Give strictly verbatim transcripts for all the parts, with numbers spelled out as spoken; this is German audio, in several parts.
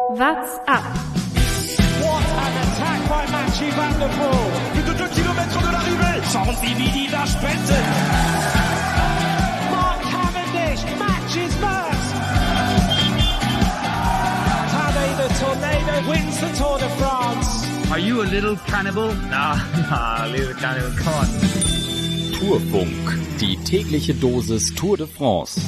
What's up? What an attack by Mathieu van der Poel. Plus de deux kilomètres de l'arrivée. Schauen Sie, wie die da sprinten. Mark Cavendish matches first. Tadej the Tornado wins the Tour de France. Are you a little cannibal? Nah, nah, little cannibal, come on. Tourfunk, die tägliche Dosis Tour de France.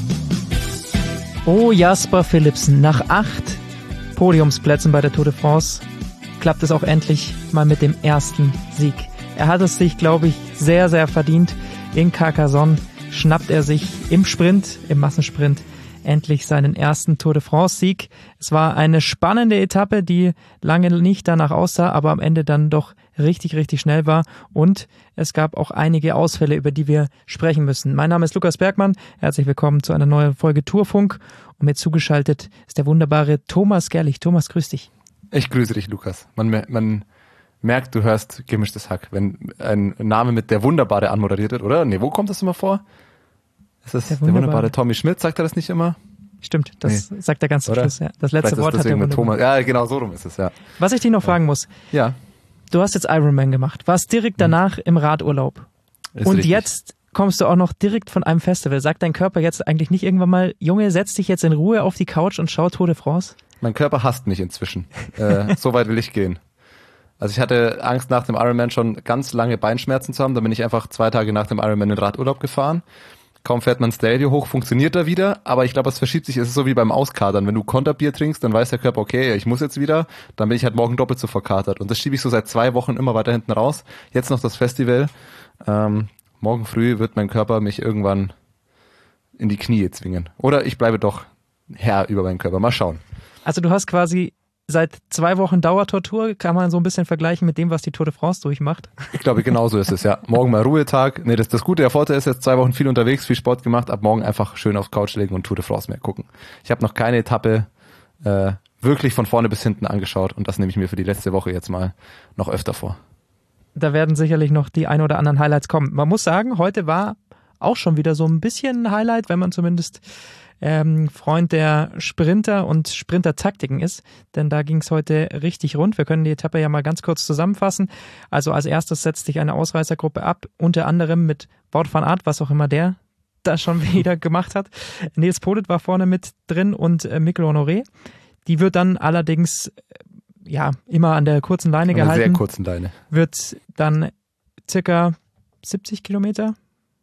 Oh, Jasper Philipsen, nach acht Podiumsplätzen bei der Tour de France klappt es auch endlich mal mit dem ersten Sieg. Er hat es sich, glaube ich, sehr, sehr verdient. In Carcassonne schnappt er sich im Sprint, im Massensprint, endlich seinen ersten Tour de France-Sieg. Es war eine spannende Etappe, die lange nicht danach aussah, aber am Ende dann doch richtig, richtig schnell war. Und es gab auch einige Ausfälle, über die wir sprechen müssen. Mein Name ist Lukas Bergmann. Herzlich willkommen zu einer neuen Folge Tourfunk. Und mir zugeschaltet ist der wunderbare Thomas Gerlich. Thomas, grüß dich. Ich grüße dich, Lukas. Man, man merkt, du hörst gemischtes Hack, wenn ein Name mit der Wunderbare anmoderiert wird, oder? Nee, wo kommt das immer vor? Ist das der, der wunderbare. wunderbare Tommy Schmidt? Sagt er das nicht immer? Stimmt, das nee. sagt er ganz zum Oder? Schluss. Ja. Das letzte Wort hat er mit Thomas. Ja, genau, so rum ist es, ja. Was ich dich noch ja. fragen muss. Ja. Du hast jetzt Ironman gemacht, warst direkt danach hm. im Radurlaub. Ist Und richtig. Jetzt kommst du auch noch direkt von einem Festival. Sagt dein Körper jetzt eigentlich nicht irgendwann mal, Junge, setz dich jetzt in Ruhe auf die Couch und schau Tour de France? Mein Körper hasst mich inzwischen. äh, so weit will ich gehen. Also ich hatte Angst, nach dem Ironman schon ganz lange Beinschmerzen zu haben. Da bin ich einfach zwei Tage nach dem Ironman in Radurlaub gefahren. Kaum fährt man Stelvio hoch, funktioniert er wieder. Aber ich glaube, es verschiebt sich. Es ist so wie beim Auskadern. Wenn du Konterbier trinkst, dann weiß der Körper, okay, ich muss jetzt wieder. Dann bin ich halt morgen doppelt so verkatert. Und das schiebe ich so seit zwei Wochen immer weiter hinten raus. Jetzt noch das Festival. Ähm, morgen früh wird mein Körper mich irgendwann in die Knie zwingen. Oder ich bleibe doch Herr über meinen Körper. Mal schauen. Also du hast quasi seit zwei Wochen Dauertortur, kann man so ein bisschen vergleichen mit dem, was die Tour de France durchmacht? Ich glaube, genauso ist es, ja. Morgen mal Ruhetag. Nee, das, das Gute, der Vorteil ist jetzt zwei Wochen viel unterwegs, viel Sport gemacht, ab morgen einfach schön aufs Couch legen und Tour de France mehr gucken. Ich habe noch keine Etappe äh, wirklich von vorne bis hinten angeschaut und das nehme ich mir für die letzte Woche jetzt mal noch öfter vor. Da werden sicherlich noch die ein oder anderen Highlights kommen. Man muss sagen, heute war auch schon wieder so ein bisschen ein Highlight, wenn man zumindest Ähm, Freund der Sprinter und Sprintertaktiken ist, denn da ging es heute richtig rund. Wir können die Etappe ja mal ganz kurz zusammenfassen. Also als erstes setzt sich eine Ausreißergruppe ab, unter anderem mit Wout van Aert, was auch immer der da schon wieder gemacht hat. Nils Politt war vorne mit drin und äh, Mikel Honoré. Die wird dann allerdings äh, ja immer an der kurzen Leine an gehalten. Sehr kurzen Leine. Wird dann circa siebzig Kilometer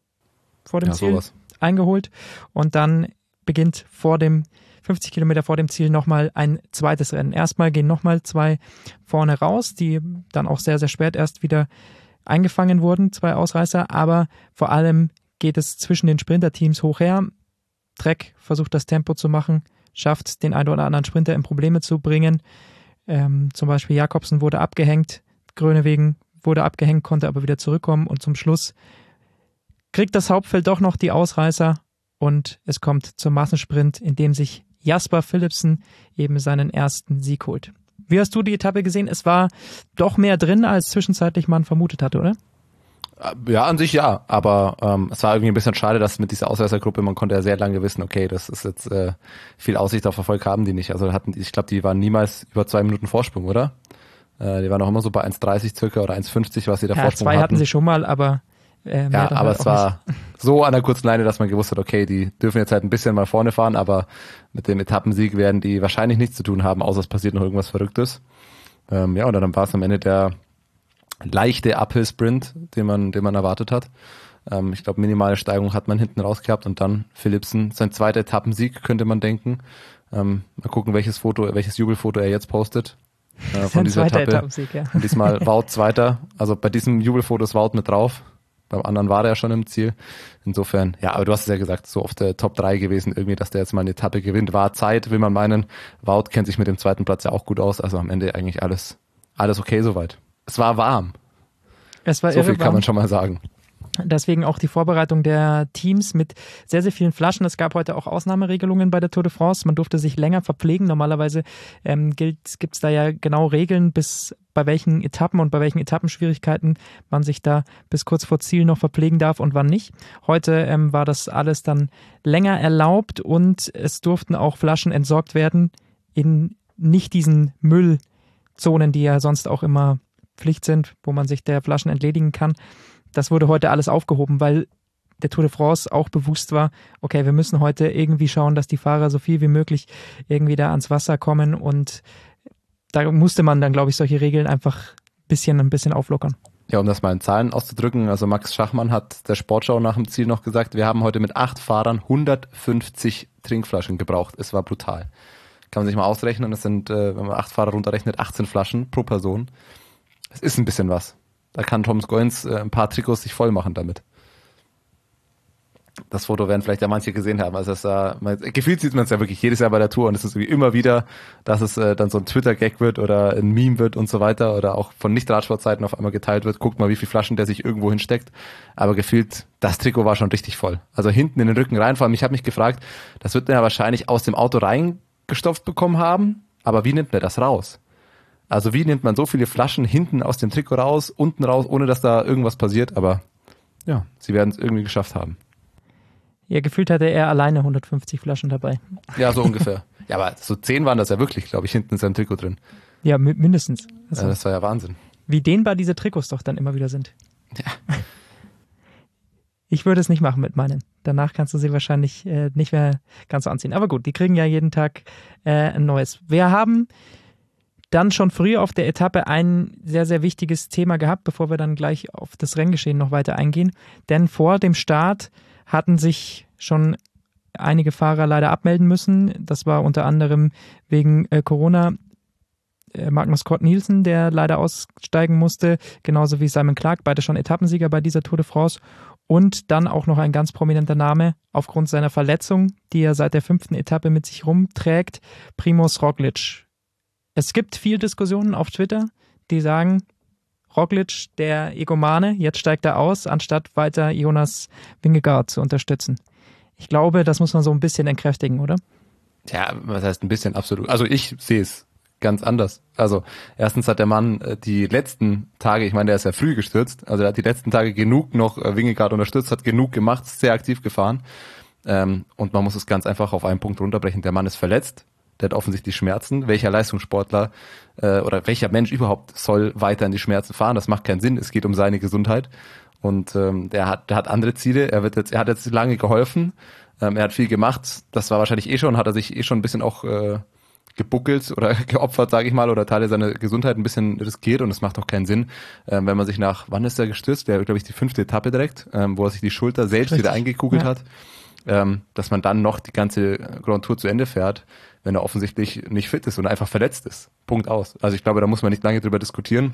vor dem ja, Ziel sowas. eingeholt und dann beginnt vor dem fünfzig Kilometer vor dem Ziel nochmal ein zweites Rennen. Erstmal gehen nochmal zwei vorne raus, die dann auch sehr, sehr spät erst wieder eingefangen wurden, zwei Ausreißer, aber vor allem geht es zwischen den Sprinterteams hoch her. Trek versucht das Tempo zu machen, schafft den einen oder anderen Sprinter in Probleme zu bringen. Ähm, zum Beispiel Jakobsen wurde abgehängt, Groenewegen wurde abgehängt, konnte aber wieder zurückkommen und zum Schluss kriegt das Hauptfeld doch noch die Ausreißer. Und es kommt zum Massensprint, in dem sich Jasper Philipsen eben seinen ersten Sieg holt. Wie hast du die Etappe gesehen? Es war doch mehr drin, als zwischenzeitlich man vermutet hatte, oder? Ja, an sich ja, aber ähm, es war irgendwie ein bisschen schade, dass mit dieser Ausreißergruppe, man konnte ja sehr lange wissen, okay, das ist jetzt äh, viel Aussicht auf Erfolg haben die nicht. Also hatten, ich glaube, die waren niemals über zwei Minuten Vorsprung, oder? Äh, die waren auch immer so bei eins dreißig circa oder eins fünfzig, was sie da ja, Vorsprung zwei hatten. hatten sie schon mal, aber Äh, ja, aber halt es war nicht so an der kurzen Leine, dass man gewusst hat, okay, die dürfen jetzt halt ein bisschen mal vorne fahren, aber mit dem Etappensieg werden die wahrscheinlich nichts zu tun haben, außer es passiert noch irgendwas Verrücktes. Ähm, ja, und dann war es am Ende der leichte Uphill-Sprint, den man, den man erwartet hat. Ähm, ich glaube, minimale Steigung hat man hinten raus gehabt und dann Philipsen, sein zweiter Etappensieg, könnte man denken. Ähm, mal gucken, welches Foto, welches Jubelfoto er jetzt postet. Äh, von dieser Etappe. Etappensieg, ja. Und diesmal Wout Zweiter. Also bei diesem Jubelfoto ist Wout mit drauf. Beim anderen war der ja schon im Ziel. Insofern, ja, aber du hast es ja gesagt, so auf der Top drei gewesen, irgendwie, dass der jetzt mal eine Etappe gewinnt. War Zeit, will man meinen. Wout kennt sich mit dem zweiten Platz ja auch gut aus. Also am Ende eigentlich alles, alles okay soweit. Es war warm. Es war so viel irre kann warm. man schon mal sagen. Deswegen auch die Vorbereitung der Teams mit sehr, sehr vielen Flaschen. Es gab heute auch Ausnahmeregelungen bei der Tour de France. Man durfte sich länger verpflegen. Normalerweise ähm, gibt es da ja genau Regeln, bis bei welchen Etappen und bei welchen Etappenschwierigkeiten man sich da bis kurz vor Ziel noch verpflegen darf und wann nicht. Heute ähm, war das alles dann länger erlaubt und es durften auch Flaschen entsorgt werden in nicht diesen Müllzonen, die ja sonst auch immer Pflicht sind, wo man sich der Flaschen entledigen kann. Das wurde heute alles aufgehoben, weil der Tour de France auch bewusst war, okay, wir müssen heute irgendwie schauen, dass die Fahrer so viel wie möglich irgendwie da ans Wasser kommen und da musste man dann, glaube ich, solche Regeln einfach ein bisschen, ein bisschen auflockern. Ja, um das mal in Zahlen auszudrücken, also Max Schachmann hat der Sportschau nach dem Ziel noch gesagt, wir haben heute mit acht Fahrern hundertfünfzig Trinkflaschen gebraucht. Es war brutal. Kann man sich mal ausrechnen, es sind, äh, wenn man acht Fahrer runterrechnet, achtzehn Flaschen pro Person. Es ist ein bisschen was. Da kann Tom Goins äh, ein paar Trikots sich voll machen damit. Das Foto werden vielleicht ja manche gesehen haben. Also es sah, man, gefühlt sieht man es ja wirklich jedes Jahr bei der Tour und es ist irgendwie immer wieder, dass es äh, dann so ein Twitter-Gag wird oder ein Meme wird und so weiter oder auch von Nicht-Radsportseiten auf einmal geteilt wird. Guckt mal, wie viel Flaschen der sich irgendwo hinsteckt. Aber gefühlt, das Trikot war schon richtig voll. Also hinten in den Rücken rein. Vor allem, ich habe mich gefragt, das wird er ja wahrscheinlich aus dem Auto reingestopft bekommen haben. Aber wie nimmt man das raus? Also wie nimmt man so viele Flaschen hinten aus dem Trikot raus, unten raus, ohne dass da irgendwas passiert? Aber ja, sie werden es irgendwie geschafft haben. Ja, gefühlt hatte er alleine hundertfünfzig Flaschen dabei. Ja, so ungefähr. Ja, aber so zehn waren das ja wirklich, glaube ich, hinten in seinem Trikot drin. Ja, mi- mindestens. Also, ja, das war ja Wahnsinn. Wie dehnbar diese Trikots doch dann immer wieder sind. Ja. Ich würde es nicht machen mit meinen. Danach kannst du sie wahrscheinlich äh, nicht mehr ganz so anziehen. Aber gut, die kriegen ja jeden Tag äh, ein neues. Wir haben dann schon früh auf der Etappe ein sehr, sehr wichtiges Thema gehabt, bevor wir dann gleich auf das Renngeschehen noch weiter eingehen. Denn vor dem Start hatten sich schon einige Fahrer leider abmelden müssen. Das war unter anderem wegen äh, Corona äh, Magnus Cort Nielsen, der leider aussteigen musste, genauso wie Simon Clark, beide schon Etappensieger bei dieser Tour de France. Und dann auch noch ein ganz prominenter Name aufgrund seiner Verletzung, die er seit der fünften Etappe mit sich rumträgt, Primož Roglič. Es gibt viel Diskussionen auf Twitter, die sagen, Roglič, der Egomane, jetzt steigt er aus, anstatt weiter Jonas Vingegaard zu unterstützen. Ich glaube, das muss man so ein bisschen entkräftigen, oder? Ja, was heißt ein bisschen, absolut. Also ich sehe es ganz anders. Also erstens hat der Mann die letzten Tage, ich meine, der ist ja früh gestürzt, also er hat die letzten Tage genug noch Vingegaard unterstützt, hat genug gemacht, sehr aktiv gefahren. Und man muss es ganz einfach auf einen Punkt runterbrechen. Der Mann ist verletzt. Der hat offensichtlich Schmerzen. Welcher Leistungssportler äh, oder welcher Mensch überhaupt soll weiter in die Schmerzen fahren? Das macht keinen Sinn. Es geht um seine Gesundheit. Und ähm, der hat, der hat andere Ziele. Er wird jetzt, er hat jetzt lange geholfen. Ähm, er hat viel gemacht. Das war wahrscheinlich eh schon, hat er sich eh schon ein bisschen auch äh, gebuckelt oder geopfert, sage ich mal, oder Teile seiner Gesundheit ein bisschen riskiert. Und das macht auch keinen Sinn, ähm, wenn man sich nach, wann ist er gestürzt? Der, glaube ich, die fünfte Etappe direkt, ähm, wo er sich die Schulter selbst Richtig. wieder eingekugelt ja. hat. Ähm, dass man dann noch die ganze Grand Tour zu Ende fährt, wenn er offensichtlich nicht fit ist und einfach verletzt ist. Punkt aus. Also ich glaube, da muss man nicht lange drüber diskutieren.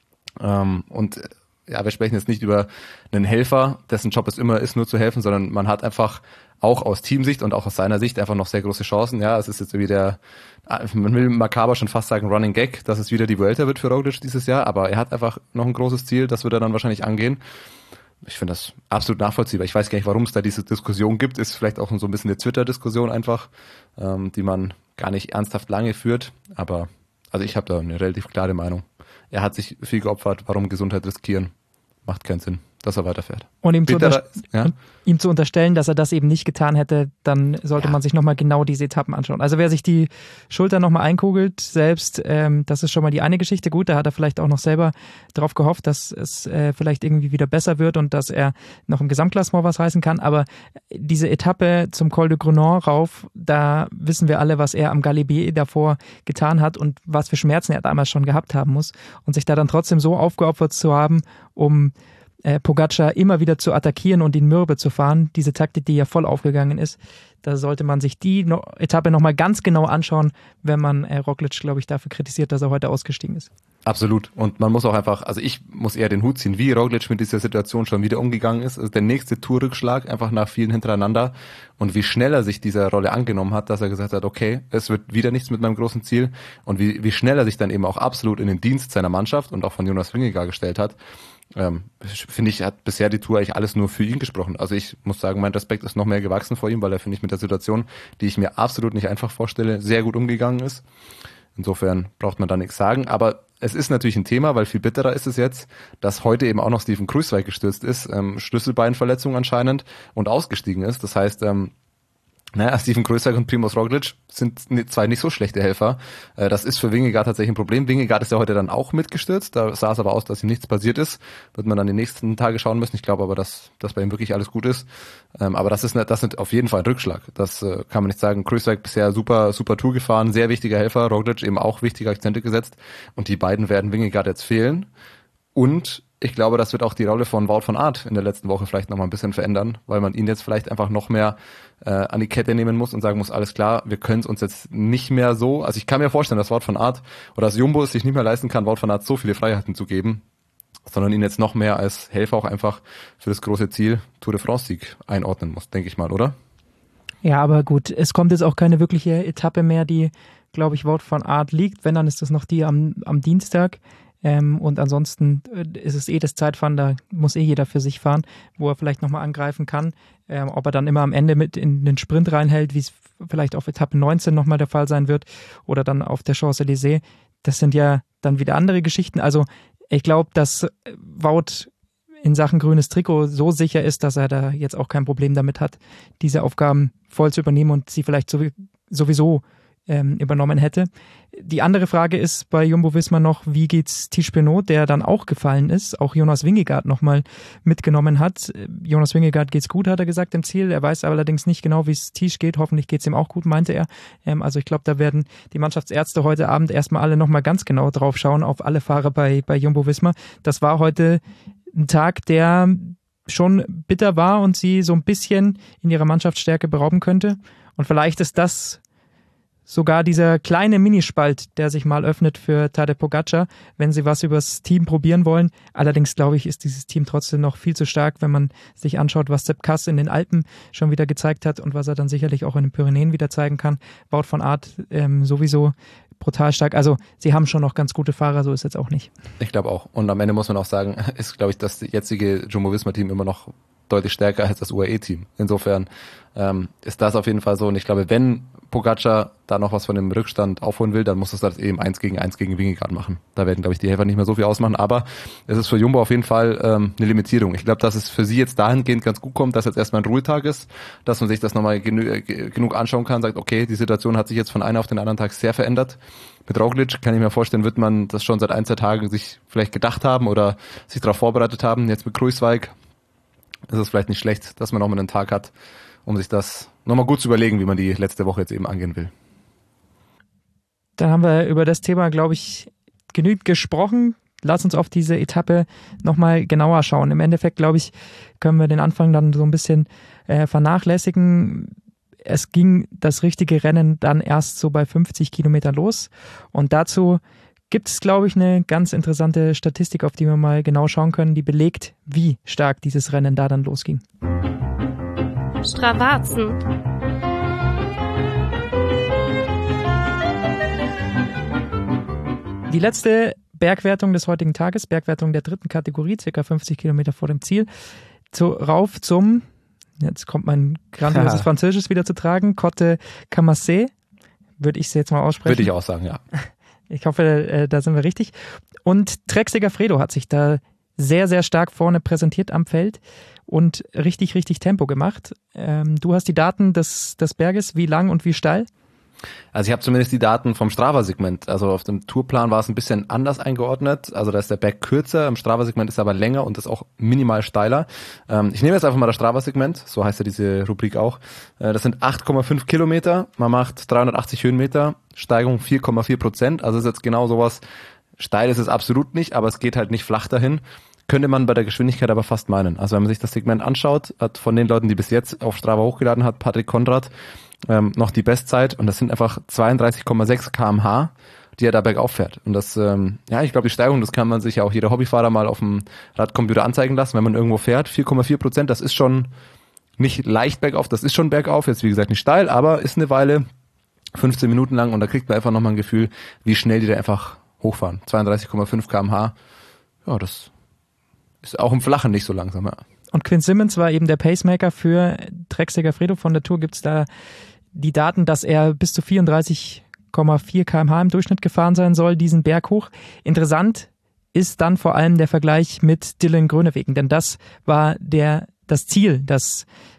Ähm, und ja, wir sprechen jetzt nicht über einen Helfer, dessen Job es immer ist, nur zu helfen, sondern man hat einfach auch aus Teamsicht und auch aus seiner Sicht einfach noch sehr große Chancen. Ja, es ist jetzt irgendwie der, man will makaber schon fast sagen, Running Gag, dass es wieder die Vuelta wird für Roglič dieses Jahr, aber er hat einfach noch ein großes Ziel, das wird er dann wahrscheinlich angehen. Ich finde das absolut nachvollziehbar. Ich weiß gar nicht, warum es da diese Diskussion gibt. Ist vielleicht auch so ein bisschen eine Twitter-Diskussion einfach, ähm, die man gar nicht ernsthaft lange führt. Aber also ich habe da eine relativ klare Meinung. Er hat sich viel geopfert. Warum Gesundheit riskieren? Macht keinen Sinn, dass er weiterfährt. Und ihm, zu, Bitterer, unterst- ja? und ihm zu unterstellen, dass er das eben nicht getan hätte, dann sollte ja. man sich nochmal genau diese Etappen anschauen. Also wer sich die Schulter nochmal einkugelt selbst, ähm, das ist schon mal die eine Geschichte. Gut, da hat er vielleicht auch noch selber darauf gehofft, dass es äh, vielleicht irgendwie wieder besser wird und dass er noch im Gesamtklassement was reißen kann. Aber diese Etappe zum Col de Grenon rauf, da wissen wir alle, was er am Galibier davor getan hat und was für Schmerzen er damals schon gehabt haben muss. Und sich da dann trotzdem so aufgeopfert zu haben, um äh, Pogacar immer wieder zu attackieren und ihn mürbe zu fahren, diese Taktik, die ja voll aufgegangen ist, da sollte man sich die no- Etappe nochmal ganz genau anschauen, wenn man äh, Roglič, glaube ich, dafür kritisiert, dass er heute ausgestiegen ist. Absolut. Und man muss auch einfach, also ich muss eher den Hut ziehen, wie Roglič mit dieser Situation schon wieder umgegangen ist. Also der nächste Tourrückschlag, einfach nach vielen hintereinander. Und wie schnell er sich dieser Rolle angenommen hat, dass er gesagt hat, okay, es wird wieder nichts mit meinem großen Ziel. Und wie, wie schnell er sich dann eben auch absolut in den Dienst seiner Mannschaft und auch von Jonas Vingegaard gestellt hat. Ähm, finde ich, hat bisher die Tour eigentlich alles nur für ihn gesprochen. Also ich muss sagen, mein Respekt ist noch mehr gewachsen vor ihm, weil er, finde ich, mit der Situation, die ich mir absolut nicht einfach vorstelle, sehr gut umgegangen ist. Insofern braucht man da nichts sagen. Aber es ist natürlich ein Thema, weil viel bitterer ist es jetzt, dass heute eben auch noch Steven Kruijswijk gestürzt ist, ähm, Schlüsselbeinverletzung anscheinend und ausgestiegen ist. Das heißt, ähm, Naja, Steven Kruijswijk und Primož Roglič sind zwei nicht so schlechte Helfer. Das ist für Vingegaard tatsächlich ein Problem. Vingegaard ist ja heute dann auch mitgestürzt. Da sah es aber aus, dass ihm nichts passiert ist. Wird man dann die nächsten Tage schauen müssen. Ich glaube aber, dass, dass bei ihm wirklich alles gut ist. Aber das ist, das sind auf jeden Fall ein Rückschlag. Das kann man nicht sagen. Kruijswijk bisher super, super Tour gefahren. Sehr wichtiger Helfer. Roglič eben auch wichtige Akzente gesetzt. Und die beiden werden Vingegaard jetzt fehlen. Und ich glaube, das wird auch die Rolle von Wout van Aert in der letzten Woche vielleicht noch mal ein bisschen verändern, weil man ihn jetzt vielleicht einfach noch mehr äh, an die Kette nehmen muss und sagen muss, alles klar, wir können es uns jetzt nicht mehr so, also ich kann mir vorstellen, dass Wout van Aert oder dass Jumbo es sich nicht mehr leisten kann, Wout van Aert so viele Freiheiten zu geben, sondern ihn jetzt noch mehr als Helfer auch einfach für das große Ziel Tour de France-Sieg einordnen muss, denke ich mal, oder? Ja, aber gut, es kommt jetzt auch keine wirkliche Etappe mehr, die, glaube ich, Wout van Aert liegt. Wenn, dann ist das noch die am, am Dienstag. Ähm, und ansonsten ist es eh das Zeitfahren, da muss eh jeder für sich fahren, wo er vielleicht nochmal angreifen kann. Ähm, ob er dann immer am Ende mit in den Sprint reinhält, wie es vielleicht auf Etappe neunzehn nochmal der Fall sein wird oder dann auf der Champs-Élysées, das sind ja dann wieder andere Geschichten. Also ich glaube, dass Wout in Sachen grünes Trikot so sicher ist, dass er da jetzt auch kein Problem damit hat, diese Aufgaben voll zu übernehmen und sie vielleicht sowieso ähm, übernommen hätte. Die andere Frage ist bei Jumbo-Visma noch, wie geht's Tiesj Benoot, der dann auch gefallen ist, auch Jonas Vingegaard nochmal mitgenommen hat. Jonas Vingegaard geht's gut, hat er gesagt im Ziel. Er weiß allerdings nicht genau, wie es Tiesj geht. Hoffentlich geht's ihm auch gut, meinte er. Ähm, also ich glaube, da werden die Mannschaftsärzte heute Abend erstmal alle nochmal ganz genau drauf schauen, auf alle Fahrer bei, bei Jumbo-Visma. Das war heute ein Tag, der schon bitter war und sie so ein bisschen in ihrer Mannschaftsstärke berauben könnte. Und vielleicht ist das sogar dieser kleine Minispalt, der sich mal öffnet für Tadej Pogačar, wenn sie was übers Team probieren wollen. Allerdings, glaube ich, ist dieses Team trotzdem noch viel zu stark, wenn man sich anschaut, was Sepp Kuss in den Alpen schon wieder gezeigt hat und was er dann sicherlich auch in den Pyrenäen wieder zeigen kann. Wout van Aert ähm, sowieso brutal stark. Also sie haben schon noch ganz gute Fahrer, so ist jetzt auch nicht. Ich glaube auch. Und am Ende muss man auch sagen, ist, glaube ich, das jetzige Jumbo-Visma-Team immer noch deutlich stärker als das U A E-Team. Insofern ähm, ist das auf jeden Fall so. Und ich glaube, wenn Pogačar da noch was von dem Rückstand aufholen will, dann muss es das eben eins gegen eins gegen Vingegaard machen. Da werden, glaube ich, die Helfer nicht mehr so viel ausmachen. Aber es ist für Jumbo auf jeden Fall ähm, eine Limitierung. Ich glaube, dass es für sie jetzt dahingehend ganz gut kommt, dass jetzt erstmal ein Ruhetag ist, dass man sich das nochmal genü- genug anschauen kann, sagt, okay, die Situation hat sich jetzt von einem auf den anderen Tag sehr verändert. Mit Roglič kann ich mir vorstellen, wird man das schon seit ein, zwei Tagen sich vielleicht gedacht haben oder sich darauf vorbereitet haben. Jetzt mit Kruijswijk ist es vielleicht nicht schlecht, dass man nochmal einen Tag hat, um sich das nochmal gut zu überlegen, wie man die letzte Woche jetzt eben angehen will. Dann haben wir über das Thema, glaube ich, genügend gesprochen. Lass uns auf diese Etappe nochmal genauer schauen. Im Endeffekt, glaube ich, können wir den Anfang dann so ein bisschen äh, vernachlässigen. Es ging das richtige Rennen dann erst so bei fünfzig Kilometern los. Und dazu gibt es, glaube ich, eine ganz interessante Statistik, auf die wir mal genau schauen können, die belegt, wie stark dieses Rennen da dann losging. Stravazen. Die letzte Bergwertung des heutigen Tages, Bergwertung der dritten Kategorie, circa fünfzig Kilometer vor dem Ziel, zu, rauf zum, jetzt kommt mein grandioses Französisch wieder zu tragen, Côte Camassé, würde ich es jetzt mal aussprechen. Würde ich auch sagen, ja. Ich hoffe, da sind wir richtig. Und Trek Segafredo hat sich da sehr, sehr stark vorne präsentiert am Feld und richtig, richtig Tempo gemacht. Ähm, du hast die Daten des, des Berges, wie lang und wie steil? Also ich habe zumindest die Daten vom Strava-Segment. Also auf dem Tourplan war es ein bisschen anders eingeordnet. Also da ist der Berg kürzer, im Strava-Segment ist er aber länger und ist auch minimal steiler. Ähm, ich nehme jetzt einfach mal das Strava-Segment, so heißt ja diese Rubrik auch. Äh, das sind acht Komma fünf Kilometer, man macht dreihundertachtzig Höhenmeter, Steigung vier Komma vier Prozent. Also ist jetzt genau sowas, steil ist es absolut nicht, aber es geht halt nicht flach dahin. Könnte man bei der Geschwindigkeit aber fast meinen. Also wenn man sich das Segment anschaut, hat von den Leuten, die bis jetzt auf Strava hochgeladen hat, Patrick Konrad, ähm, noch die Bestzeit und das sind einfach zweiunddreißig Komma sechs Kilometer pro Stunde, die er da bergauf fährt. Und das, ähm, ja, ich glaube, die Steigung, das kann man sich ja auch jeder Hobbyfahrer mal auf dem Radcomputer anzeigen lassen, wenn man irgendwo fährt. vier Komma vier Prozent, das ist schon nicht leicht bergauf, das ist schon bergauf, jetzt wie gesagt nicht steil, aber ist eine Weile, fünfzehn Minuten lang und da kriegt man einfach nochmal ein Gefühl, wie schnell die da einfach hochfahren. zweiunddreißig Komma fünf Kilometer pro Stunde, ja, das ist auch im Flachen nicht so langsam, ja. Und Quinn Simmons war eben der Pacemaker für Trek Segafredo. Von der Tour gibt's da die Daten, dass er bis zu vierunddreißig Komma vier Kilometer pro Stunde im Durchschnitt gefahren sein soll, diesen Berg hoch. Interessant ist dann vor allem der Vergleich mit Dylan Groenewegen, denn das war der das Ziel, das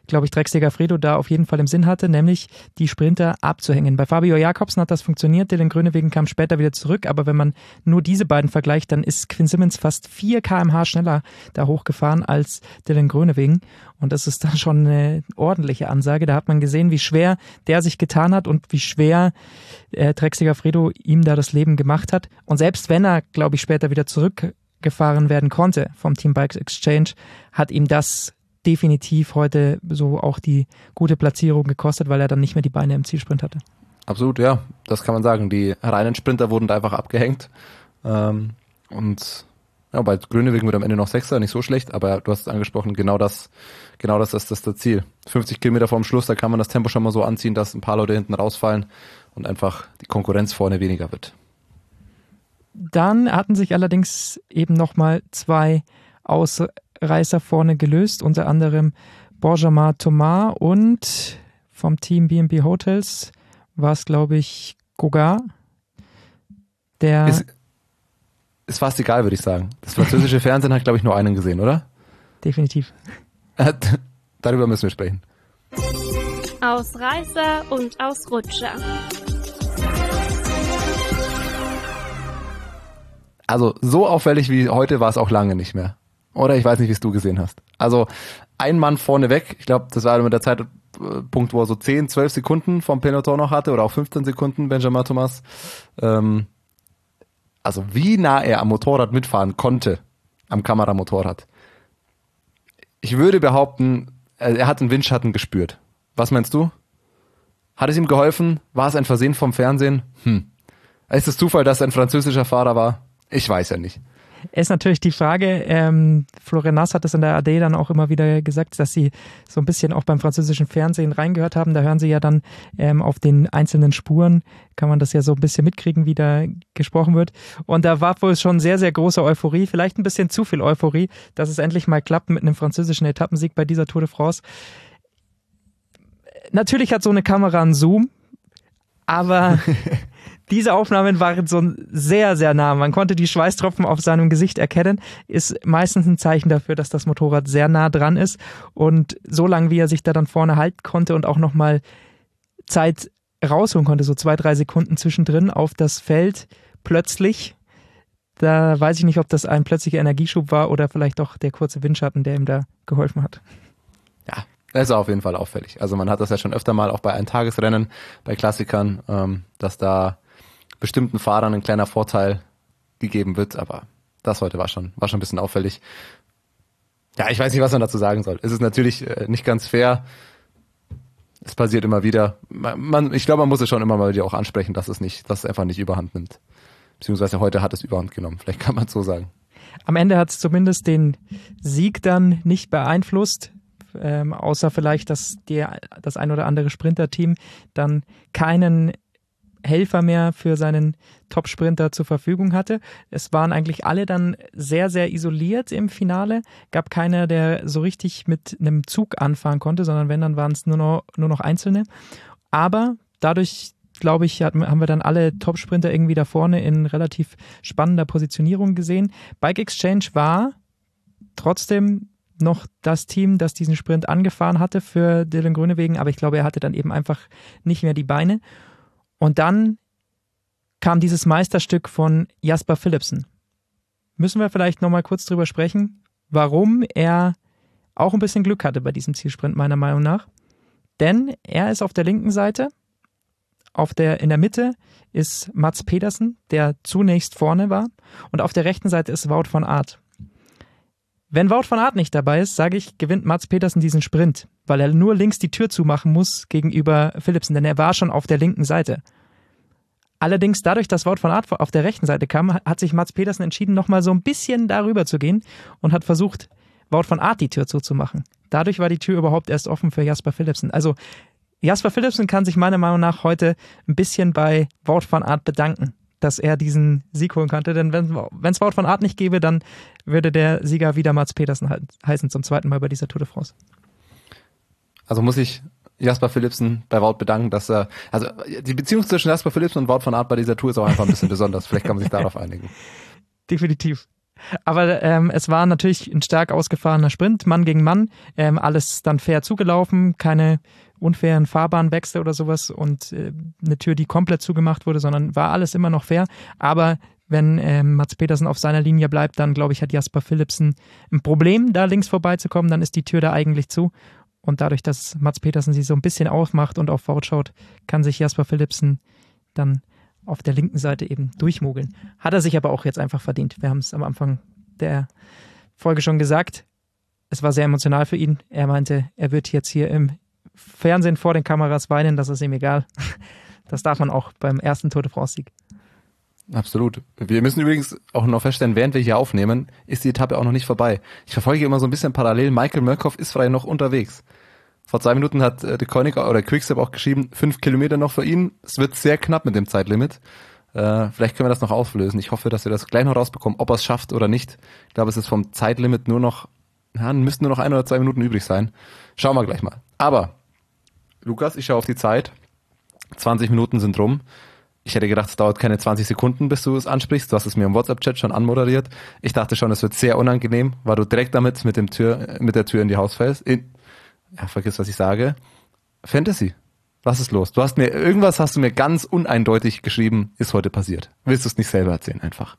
glaube ich, Trek Segafredo da auf jeden Fall im Sinn hatte, nämlich die Sprinter abzuhängen. Bei Fabio Jakobsen hat das funktioniert, Dylan Groenewegen kam später wieder zurück, aber wenn man nur diese beiden vergleicht, dann ist Quinn Simmons fast vier Kilometer pro Stunde schneller da hochgefahren als Dylan Groenewegen und das ist dann schon eine ordentliche Ansage. Da hat man gesehen, wie schwer der sich getan hat und wie schwer äh, Trek Segafredo ihm da das Leben gemacht hat. Und selbst wenn er, glaube ich, später wieder zurückgefahren werden konnte vom Team Bike Exchange, hat ihm das definitiv heute so auch die gute Platzierung gekostet, weil er dann nicht mehr die Beine im Zielsprint hatte. Absolut, ja, das kann man sagen. Die reinen Sprinter wurden da einfach abgehängt. Ähm, und ja, bei Groenewegen wird am Ende noch Sechster, nicht so schlecht, aber du hast es angesprochen, genau das, genau das ist das, das Ziel. fünfzig Kilometer vorm Schluss, da kann man das Tempo schon mal so anziehen, dass ein paar Leute hinten rausfallen und einfach die Konkurrenz vorne weniger wird. Dann hatten sich allerdings eben nochmal zwei Ausreißer vorne gelöst, unter anderem Benjamin Thomas und vom Team B and B Hotels war es, glaube ich, Gogard. Der ist, ist fast egal, würde ich sagen. Das französische Fernsehen hat, glaube ich, nur einen gesehen, oder? Definitiv. Darüber müssen wir sprechen. Ausreißer und Ausrutscher. Also so auffällig wie heute war es auch lange nicht mehr. Oder ich weiß nicht, wie es du gesehen hast. Also ein Mann vorne weg, ich glaube, das war mit der Zeitpunkt, wo er so zehn, zwölf Sekunden vom Peloton noch hatte oder auch fünfzehn Sekunden, Benjamin Thomas. Ähm, also wie nah er am Motorrad mitfahren konnte, am Kameramotorrad. Ich würde behaupten, er hat den Windschatten gespürt. Was meinst du? Hat es ihm geholfen? War es ein Versehen vom Fernsehen? Hm. Ist es Zufall, dass er ein französischer Fahrer war? Ich weiß ja nicht. Ist natürlich die Frage, ähm, Florian Nass hat es in der A D dann auch immer wieder gesagt, dass sie so ein bisschen auch beim französischen Fernsehen reingehört haben. Da hören sie ja dann ähm, auf den einzelnen Spuren, kann man das ja so ein bisschen mitkriegen, wie da gesprochen wird. Und da war wohl schon sehr, sehr große Euphorie, vielleicht ein bisschen zu viel Euphorie, dass es endlich mal klappt mit einem französischen Etappensieg bei dieser Tour de France. Natürlich hat so eine Kamera einen Zoom, aber diese Aufnahmen waren so sehr, sehr nah. Man konnte die Schweißtropfen auf seinem Gesicht erkennen. Ist meistens ein Zeichen dafür, dass das Motorrad sehr nah dran ist. Und so lange, wie er sich da dann vorne halten konnte und auch nochmal Zeit rausholen konnte, so zwei, drei Sekunden zwischendrin auf das Feld, plötzlich, da weiß ich nicht, ob das ein plötzlicher Energieschub war oder vielleicht doch der kurze Windschatten, der ihm da geholfen hat. Ja, das ist auf jeden Fall auffällig. Also man hat das ja schon öfter mal auch bei Eintagesrennen, bei Klassikern, ähm, dass da bestimmten Fahrern ein kleiner Vorteil gegeben wird, aber das heute war schon, war schon ein bisschen auffällig. Ja, ich weiß nicht, was man dazu sagen soll. Es ist natürlich äh, nicht ganz fair. Es passiert immer wieder. Man, ich glaube, man muss es schon immer mal wieder auch ansprechen, dass es nicht, dass es einfach nicht überhand nimmt. Beziehungsweise heute hat es überhand genommen. Vielleicht kann man es so sagen. Am Ende hat es zumindest den Sieg dann nicht beeinflusst. Ähm, außer vielleicht, dass der, das ein oder andere Sprinterteam dann keinen Helfer mehr für seinen Top-Sprinter zur Verfügung hatte. Es waren eigentlich alle dann sehr, sehr isoliert im Finale. Gab keiner, der so richtig mit einem Zug anfahren konnte, sondern wenn, dann waren es nur noch, nur noch Einzelne. Aber dadurch, glaube ich, haben wir dann alle Top-Sprinter irgendwie da vorne in relativ spannender Positionierung gesehen. Bike Exchange war trotzdem noch das Team, das diesen Sprint angefahren hatte für Dylan Groenewegen, aber ich glaube, er hatte dann eben einfach nicht mehr die Beine. Und dann kam dieses Meisterstück von Jasper Philipsen. Müssen wir vielleicht nochmal kurz drüber sprechen, warum er auch ein bisschen Glück hatte bei diesem Zielsprint, meiner Meinung nach. Denn er ist auf der linken Seite, auf der, in der Mitte ist Mads Pedersen, der zunächst vorne war, und auf der rechten Seite ist Wout van Aert. Wenn Wout van Aert nicht dabei ist, sage ich, gewinnt Mads Pedersen diesen Sprint, weil er nur links die Tür zumachen muss gegenüber Philipsen, denn er war schon auf der linken Seite. Allerdings dadurch, dass Wout van Aert auf der rechten Seite kam, hat sich Mads Pedersen entschieden, nochmal so ein bisschen darüber zu gehen und hat versucht, Wout van Aert die Tür zuzumachen. Dadurch war die Tür überhaupt erst offen für Jasper Philipsen. Also Jasper Philipsen kann sich meiner Meinung nach heute ein bisschen bei Wout van Aert bedanken, dass er diesen Sieg holen konnte, denn wenn es Wout van Aert nicht gäbe, dann würde der Sieger wieder Mads Pedersen heißen, zum zweiten Mal bei dieser Tour de France. Also muss ich Jasper Philipsen bei Wout bedanken, dass er, also die Beziehung zwischen Jasper Philipsen und Wout van Aert bei dieser Tour ist auch einfach ein bisschen besonders. Vielleicht kann man sich darauf einigen. Definitiv. Aber ähm, es war natürlich ein stark ausgefahrener Sprint, Mann gegen Mann, ähm, alles dann fair zugelaufen, keine unfairen Fahrbahnwechsel oder sowas und äh, eine Tür, die komplett zugemacht wurde, sondern war alles immer noch fair. Aber wenn ähm, Mads Pedersen auf seiner Linie bleibt, dann glaube ich, hat Jasper Philipsen ein Problem, da links vorbeizukommen, dann ist die Tür da eigentlich zu. Und dadurch, dass Mads Pedersen sie so ein bisschen aufmacht und auf Wout schaut, kann sich Jasper Philipsen dann auf der linken Seite eben durchmogeln. Hat er sich aber auch jetzt einfach verdient. Wir haben es am Anfang der Folge schon gesagt. Es war sehr emotional für ihn. Er meinte, er wird jetzt hier im Fernsehen vor den Kameras weinen, das ist ihm egal. Das darf man auch beim ersten Tour de France-Sieg. Absolut. Wir müssen übrigens auch noch feststellen, während wir hier aufnehmen, ist die Etappe auch noch nicht vorbei. Ich verfolge immer so ein bisschen parallel. Michael Mørkov ist frei noch unterwegs. Vor zwei Minuten hat äh, der Koenig oder Quickstep auch geschrieben, fünf Kilometer noch für ihn. Es wird sehr knapp mit dem Zeitlimit. Äh, vielleicht können wir das noch auflösen. Ich hoffe, dass wir das gleich noch rausbekommen, ob er es schafft oder nicht. Ich glaube, es ist vom Zeitlimit nur noch, ja, müssten nur noch ein oder zwei Minuten übrig sein. Schauen wir gleich mal. Aber, Lukas, ich schaue auf die Zeit. zwanzig Minuten sind rum. Ich hätte gedacht, es dauert keine zwanzig Sekunden, bis du es ansprichst. Du hast es mir im WhatsApp-Chat schon anmoderiert. Ich dachte schon, es wird sehr unangenehm, weil du direkt damit mit dem Tür, mit der Tür in die Haus fällst. In, ja, vergiss, was ich sage. Fantasy. Was ist los? Du hast mir, irgendwas hast du mir ganz uneindeutig geschrieben, ist heute passiert. Willst du es nicht selber erzählen, einfach?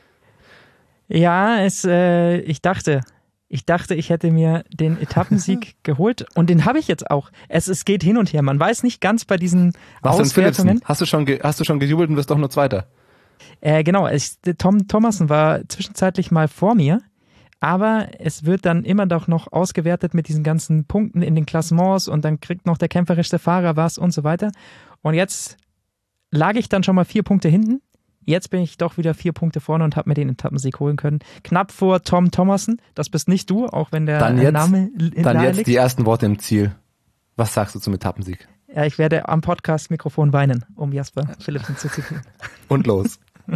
Ja, es, äh, ich dachte, ich dachte, ich hätte mir den Etappensieg geholt und den habe ich jetzt auch. Es, es geht hin und her. Man weiß nicht ganz bei diesen Was Auswertungen. Hast du schon, ge, hast du schon gejubelt und wirst doch nur Zweiter? Äh, genau, es, Tom Thomassen war zwischenzeitlich mal vor mir, aber es wird dann immer doch noch ausgewertet mit diesen ganzen Punkten in den Klassements und dann kriegt noch der kämpferischste Fahrer was und so weiter. Und jetzt lag ich dann schon mal vier Punkte hinten. Jetzt bin ich doch wieder vier Punkte vorne und habe mir den Etappensieg holen können. Knapp vor Tom Thomassen. Das bist nicht du, auch wenn der dann jetzt, Name Dann jetzt liegt. die ersten Worte im Ziel. Was sagst du zum Etappensieg? Ja, ich werde am Podcast-Mikrofon weinen, um Jasper Philipsen zu zitieren. Und los.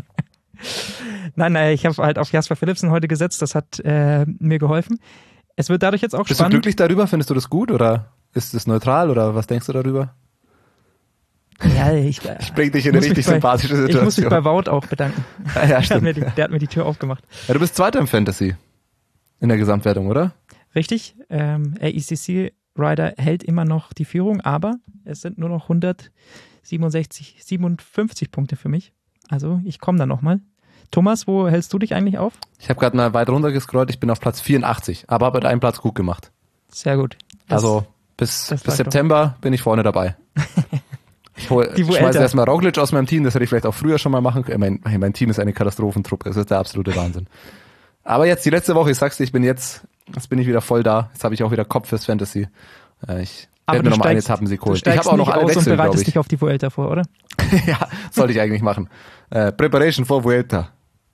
Nein, nein, ich habe halt auf Jasper Philipsen heute gesetzt. Das hat äh, mir geholfen. Es wird dadurch jetzt auch Bist spannend. du glücklich darüber? Findest du das gut oder ist es neutral oder was denkst du darüber? Ja, ich, ich bring dich in eine richtig bei, sympathische Situation. Ich muss mich bei Wout auch bedanken. Ja, ja, der, hat stimmt. mir die, der hat mir die Tür aufgemacht. Ja, du bist Zweiter im Fantasy in der Gesamtwertung, oder? Richtig. Ähm, A E C C-Rider hält immer noch die Führung, aber es sind nur noch hundertsiebenundsechzig, siebenundfünfzig Punkte für mich. Also ich komme da nochmal. Thomas, wo hältst du dich eigentlich auf? Ich habe gerade mal weit runter gescrollt, ich bin auf Platz vierundachtzig, aber habe einen Platz gut gemacht. Sehr gut. Das, also bis, das bis September doch. Bin ich vorne dabei. Ich, hol, ich schmeiße erstmal Roglic aus meinem Team, das hätte ich vielleicht auch früher schon mal machen können. Mein, mein Team ist eine Katastrophentruppe, das ist der absolute Wahnsinn. Aber jetzt die letzte Woche, ich sag's dir, ich bin jetzt, jetzt bin ich wieder voll da. Jetzt habe ich auch wieder Kopf fürs Fantasy. Ich werde mir nochmal einen Etappensieg holen. Ich habe auch noch alle Wechsel, und bereitest ich. dich auf die Vuelta vor, oder? Ja, sollte ich eigentlich machen. Äh, Preparation for Vuelta.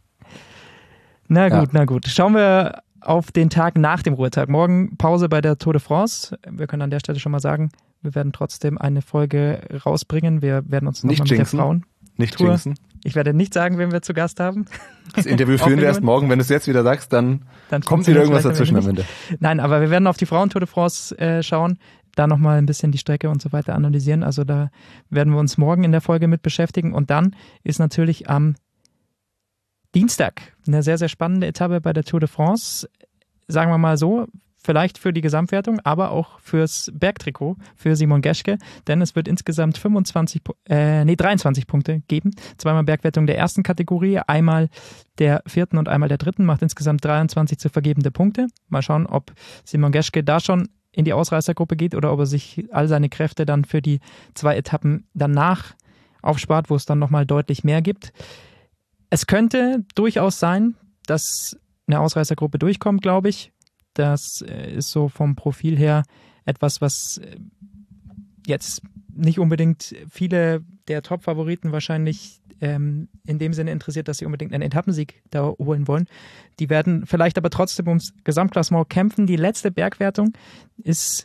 Na gut, ja. na gut. Schauen wir auf den Tag nach dem Ruhetag. Morgen Pause bei der Tour de France. Wir können an der Stelle schon mal sagen, wir werden trotzdem eine Folge rausbringen. Wir werden uns nochmal mit der Frauen Nicht Tour. jinxen. Ich werde nicht sagen, wen wir zu Gast haben. Das Interview führen wir erst morgen. Wenn du es jetzt wieder sagst, dann, dann kommt wieder irgendwas dazwischen am Ende. Nein, aber wir werden auf die Frauen-Tour de France äh, schauen, da nochmal ein bisschen die Strecke und so weiter analysieren. Also da werden wir uns morgen in der Folge mit beschäftigen. Und dann ist natürlich am Dienstag eine sehr, sehr spannende Etappe bei der Tour de France. Sagen wir mal so, vielleicht für die Gesamtwertung, aber auch fürs Bergtrikot, für Simon Geschke, denn es wird insgesamt fünfundzwanzig, äh, nee, dreiundzwanzig Punkte geben. Zweimal Bergwertung der ersten Kategorie, einmal der vierten und einmal der dritten, macht insgesamt dreiundzwanzig zu vergebende Punkte. Mal schauen, ob Simon Geschke da schon in die Ausreißergruppe geht oder ob er sich all seine Kräfte dann für die zwei Etappen danach aufspart, wo es dann nochmal deutlich mehr gibt. Es könnte durchaus sein, dass eine Ausreißergruppe durchkommt, glaube ich. Das ist so vom Profil her etwas, was jetzt nicht unbedingt viele der Top-Favoriten wahrscheinlich ähm, in dem Sinne interessiert, dass sie unbedingt einen Etappensieg da holen wollen. Die werden vielleicht aber trotzdem ums Gesamtklassement kämpfen. Die letzte Bergwertung ist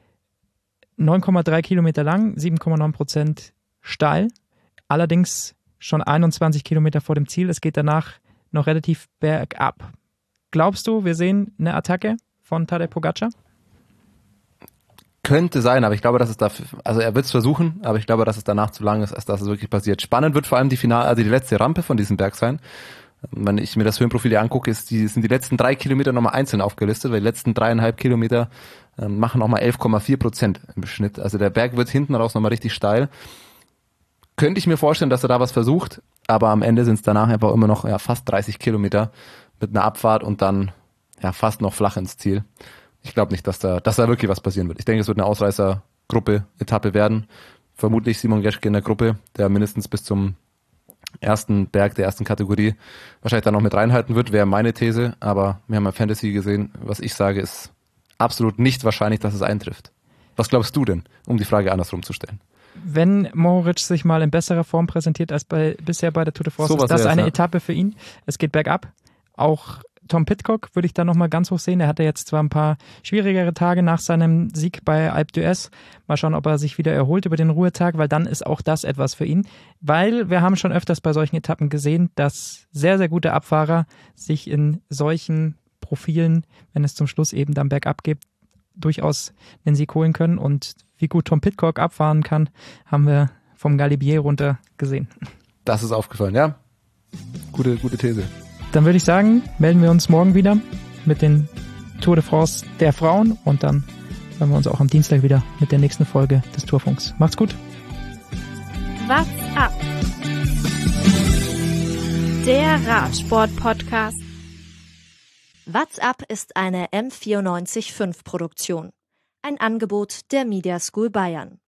neun Komma drei Kilometer lang, sieben Komma neun Prozent steil. Allerdings schon einundzwanzig Kilometer vor dem Ziel. Es geht danach noch relativ bergab. Glaubst du, wir sehen eine Attacke von Tadej Pogačar? Könnte sein, aber ich glaube, dass es da, also er wird es versuchen, aber ich glaube, dass es danach zu lang ist, als dass es wirklich passiert. Spannend wird vor allem die Finale, also die letzte Rampe von diesem Berg sein. Wenn ich mir das Höhenprofil hier angucke, ist die, sind die letzten drei Kilometer nochmal einzeln aufgelistet, weil die letzten dreieinhalb Kilometer äh, machen nochmal elf Komma vier Prozent im Schnitt. Also der Berg wird hinten raus nochmal richtig steil. Könnte ich mir vorstellen, dass er da was versucht, aber am Ende sind es danach einfach immer noch ja, fast dreißig Kilometer mit einer Abfahrt und dann ja fast noch flach ins Ziel. Ich glaube nicht, dass da, dass da wirklich was passieren wird. Ich denke, es wird eine Ausreißer-Gruppe, Etappe werden. Vermutlich Simon Geschke in der Gruppe, der mindestens bis zum ersten Berg der ersten Kategorie wahrscheinlich dann noch mit reinhalten wird, wäre meine These. Aber wir haben ja Fantasy gesehen. Was ich sage, ist absolut nicht wahrscheinlich, dass es eintrifft. Was glaubst du denn, um die Frage andersrum zu stellen? Wenn Mohoric sich mal in besserer Form präsentiert als bei, bisher bei der Tour de France, so ist das eine ja. Etappe für ihn. Es geht bergab. Auch Tom Pidcock würde ich da nochmal ganz hoch sehen. Er hatte jetzt zwar ein paar schwierigere Tage nach seinem Sieg bei Alpe d'Huez. Mal schauen, ob er sich wieder erholt über den Ruhetag, weil dann ist auch das etwas für ihn. Weil wir haben schon öfters bei solchen Etappen gesehen, dass sehr, sehr gute Abfahrer sich in solchen Profilen, wenn es zum Schluss eben dann bergab geht, durchaus den Sieg holen können. Und wie gut Tom Pidcock abfahren kann, haben wir vom Galibier runter gesehen. Das ist aufgefallen, ja. Gute, gute These. Dann würde ich sagen, melden wir uns morgen wieder mit den Tour de France der Frauen und dann hören wir uns auch am Dienstag wieder mit der nächsten Folge des Tourfunks. Macht's gut. What's up? Der Radsport-Podcast. What's up ist eine M vierundneunzig Komma fünf Produktion. Ein Angebot der Media School Bayern.